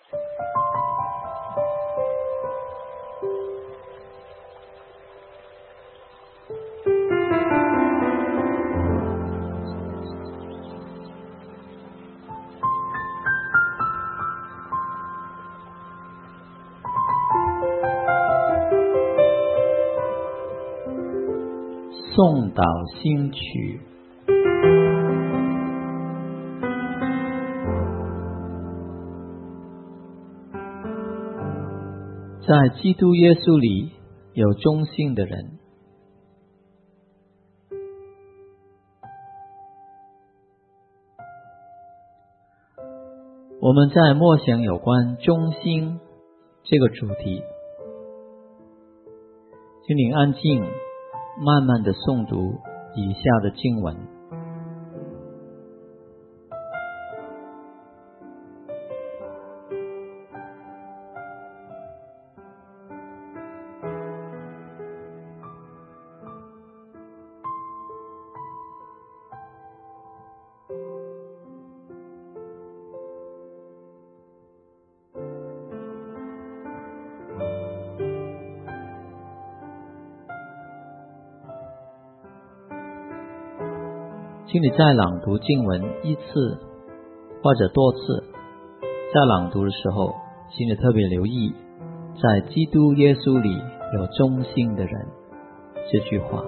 颂导新曲。在基督耶稣里有忠心的人。我们在默想有关忠心这个主题，请你安静慢慢地诵读以下的经文。请你在朗读经文一次或者多次，在朗读的时候，请你特别留意在基督耶稣里有忠心的人这句话。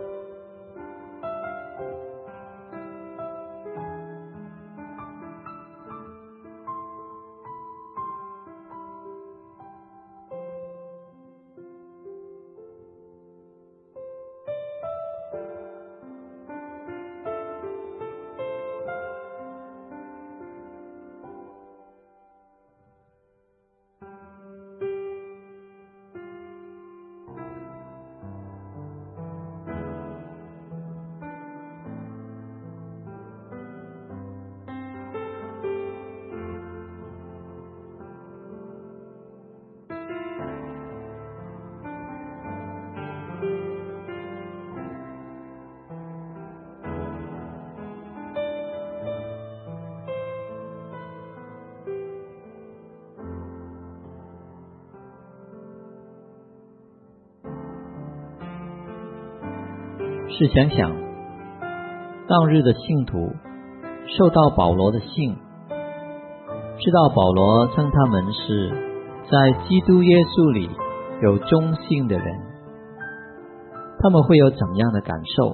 试想想，当日的信徒受到保罗的信，知道保罗称他们是在基督耶稣里有忠心的人，他们会有怎么样的感受？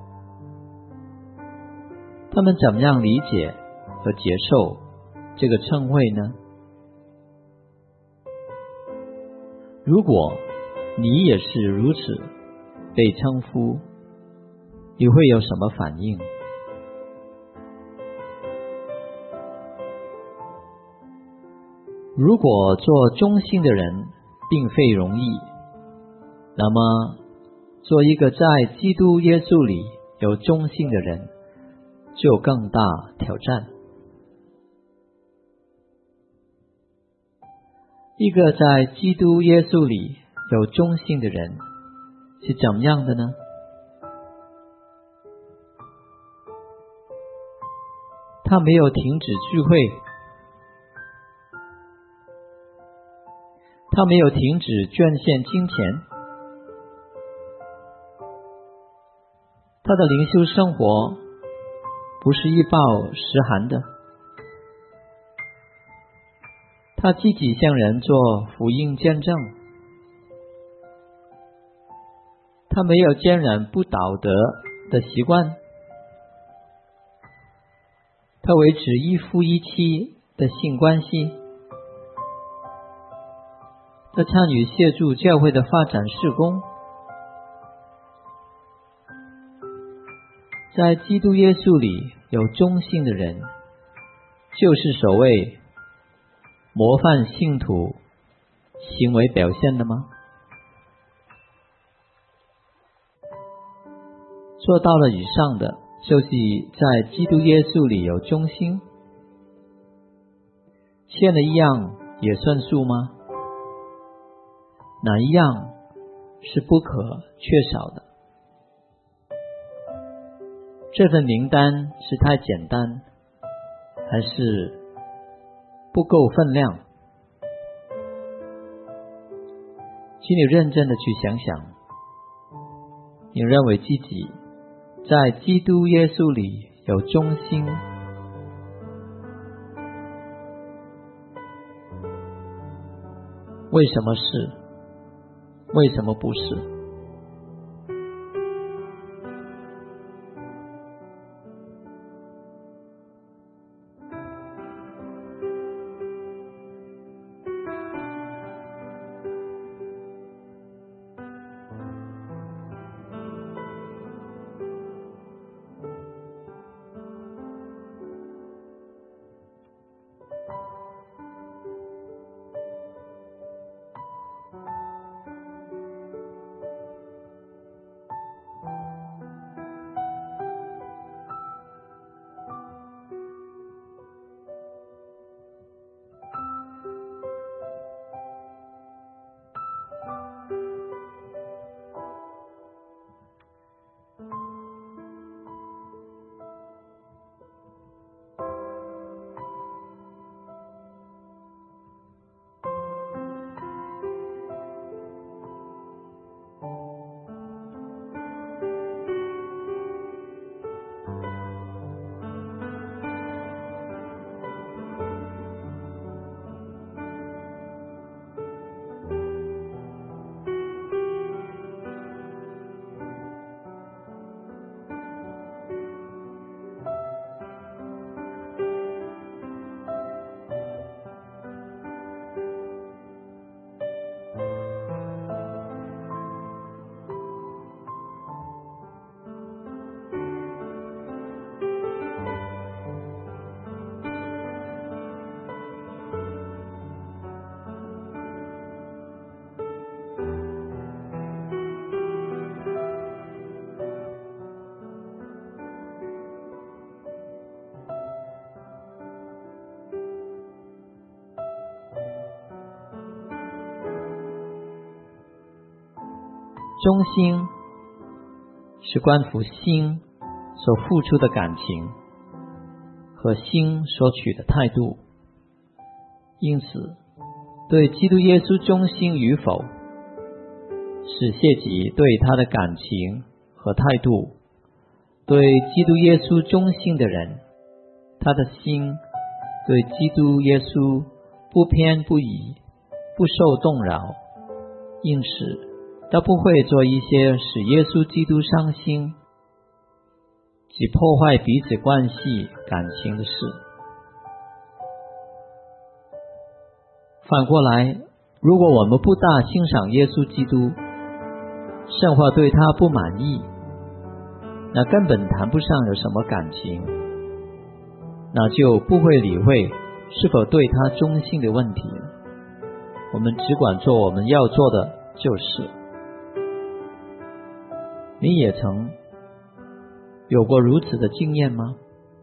他们怎么样理解和接受这个称谓呢？如果你也是如此被称呼，你会有什么反应？如果做忠心的人并非容易，那么做一个在基督耶稣里有忠心的人就更大挑战。一个在基督耶稣里有忠心的人是怎么样的呢？他没有停止聚会，他没有停止捐献金钱，他的灵修生活不是一暴十寒的，他积极向人做福音见证，他没有沾染不道德的习惯，他维持一夫一妻的性关系，他参与协助教会的发展事工。在基督耶稣里有忠心的人，就是所谓模范信徒行为表现的吗？做到了以上的，就是在基督耶稣里有忠心。欠了一样也算数吗？哪一样是不可缺少的？这份名单是太简单，还是不够分量， 请你认真的去想想，你认为自己在基督耶稣里有忠心，为什么是？为什么不是？忠心是关乎心所付出的感情和心所取的态度，因此对基督耶稣忠心与否，是涉及对他的感情和态度。对基督耶稣忠心的人，他的心对基督耶稣不偏不倚，不受动摇，因此他不会做一些使耶稣基督伤心及破坏彼此关系感情的事。反过来，如果我们不大欣赏耶稣基督，甚或对他不满意，那根本谈不上有什么感情，那就不会理会是否对他忠心的问题了。我们只管做我们要做的就是。你也曾有过如此的经验吗？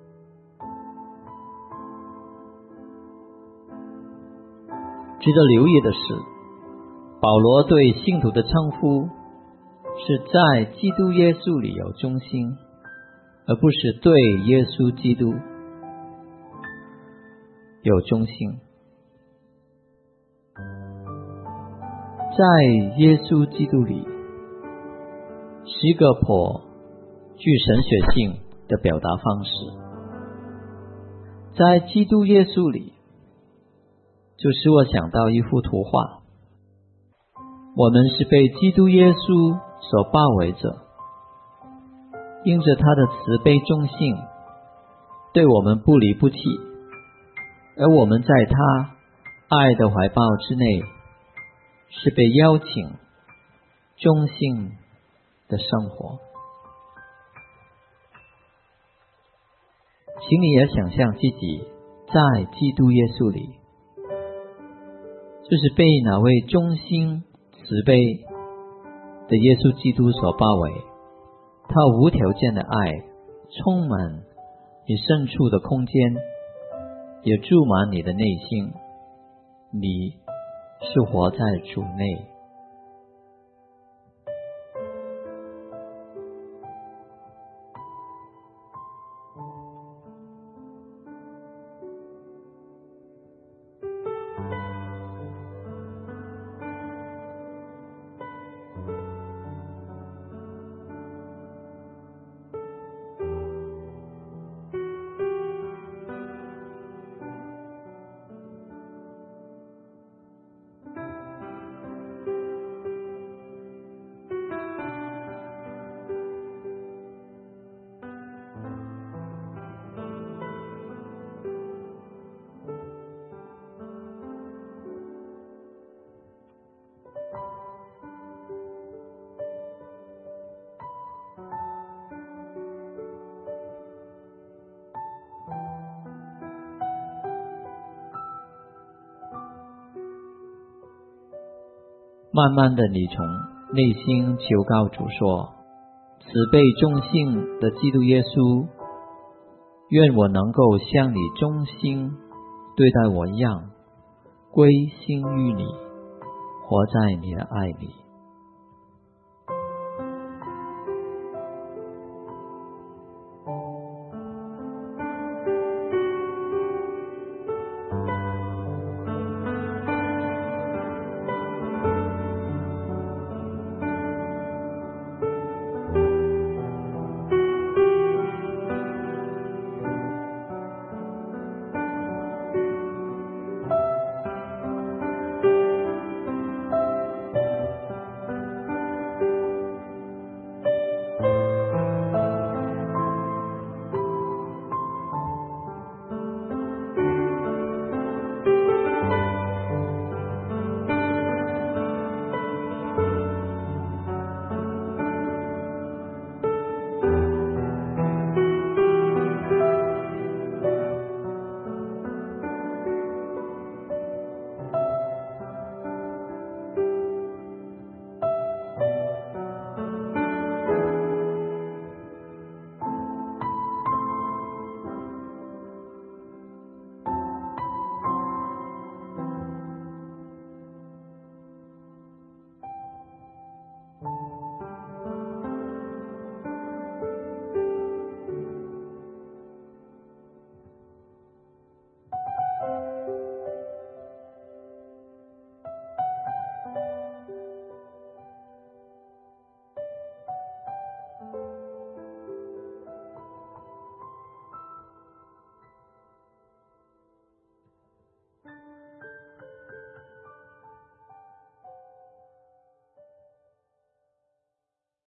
值得留意的是，保罗对信徒的称呼是在基督耶稣里有忠心，而不是对耶稣基督有忠心。在耶稣基督里是一个颇具神学性的表达方式。在基督耶稣里，就使我想到一幅图画，我们是被基督耶稣所包围着，因着他的慈悲忠信，对我们不离不弃，而我们在他爱的怀抱之内，是被邀请忠信的生活。请你也想象自己在基督耶稣里，就是被那位忠心慈悲的耶稣基督所包围，他无条件的爱充满你深处的空间，也注满你的内心，你是活在主内。 慢慢的，你从内心求告主说，慈悲忠信的基督耶稣，愿我能够像你忠心对待我一样，归心于你，活在你的爱里。